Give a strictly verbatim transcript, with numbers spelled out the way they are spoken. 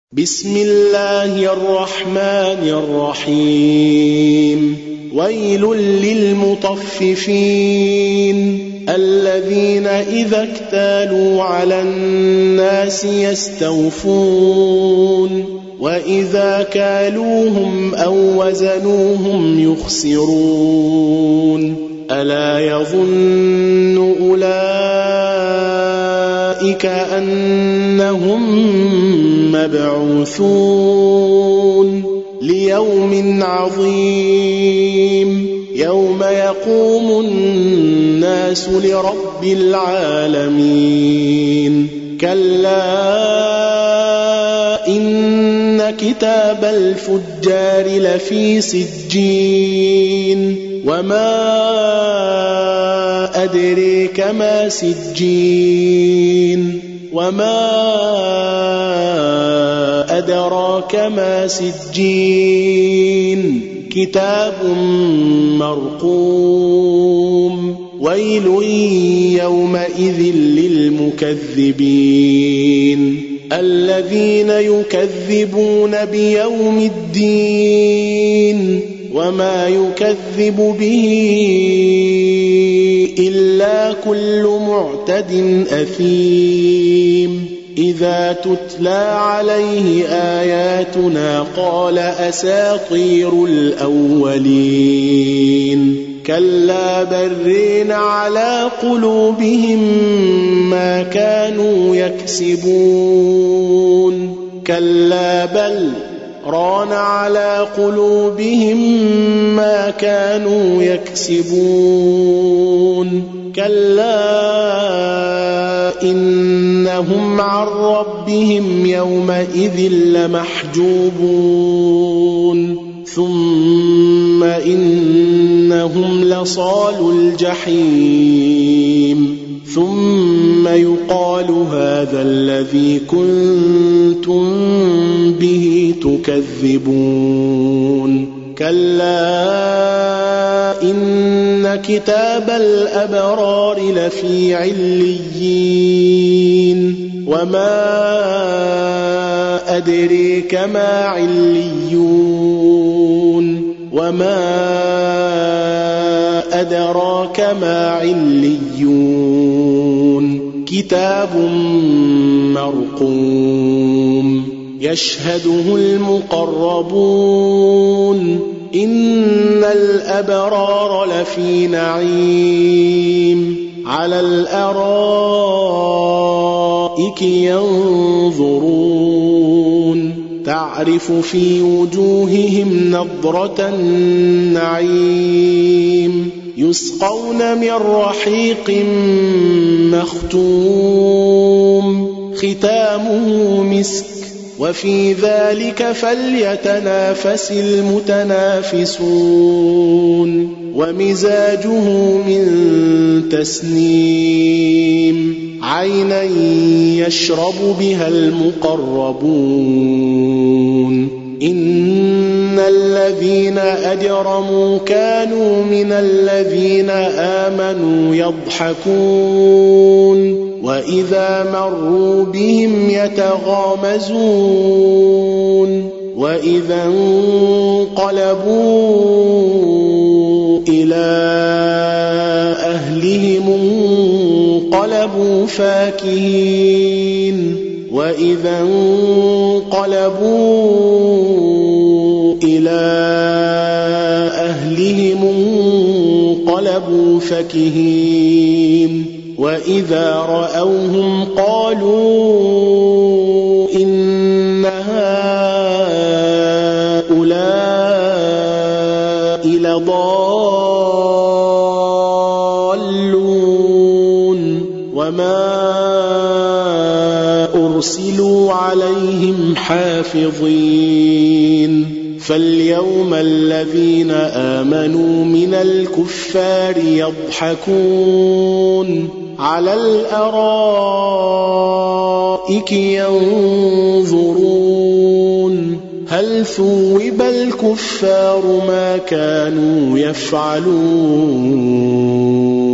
بسم الله الرحمن الرحيم ويل للمطففين الذين إذا اكتالوا على الناس يستوفون وإذا كالوهم أو وزنوهم يخسرون ألا يظن أولئك أنهم مبعوثون ليوم عظيم يوم يقوم الناس لرب العالمين كلا إن كتاب الفجار لفي سجين وما أدريك ما سجين وما أدراك ما سجين كتاب مرقوم ويل يومئذ للمكذبين الذين يكذبون بيوم الدين وما يكذب به إلا كل معتد أثيم إذا تتلى عليه آياتنا قال أساطير الأولين كلا برين على قلوبهم ما كانوا يكسبون كلا بل ران على قلوبهم ما كانوا يكسبون كلا إنهم عن ربهم يومئذ لمحجوبون ثم إنهم لصالو الجحيم ثم يقال هذا الذي كنتم به تكذبون كلا إن كتاب الأبرار لفي عليين وما أدريك ما عليون وما أدراك ما عليون كتاب مرقوم يشهده المقربون إن الأبرار لفي نعيم على الأرائك ينظرون تعرف في وجوههم نضرة النعيم يسقون من رحيق مختوم ختامه مسك وفي ذلك فليتنافس المتنافسون ومزاجه من تسنيم عينا يشرب بها المقربون إن الذين أجرموا كانوا من الذين آمنوا يضحكون وإذا مروا بهم يتغامزون وإذا انقلبوا إلى أهلهم انقلبوا فاكهين وإذا انقلبوا إلى أهلهم انقلبوا فكهين وإذا رأوهم قالوا إن هؤلاء لضالون وما أرسلوا عليهم حافظين فاليوم الذين آمنوا من الكفار يضحكون على الأرائك ينظرون هل ثوب الكفار ما كانوا يفعلون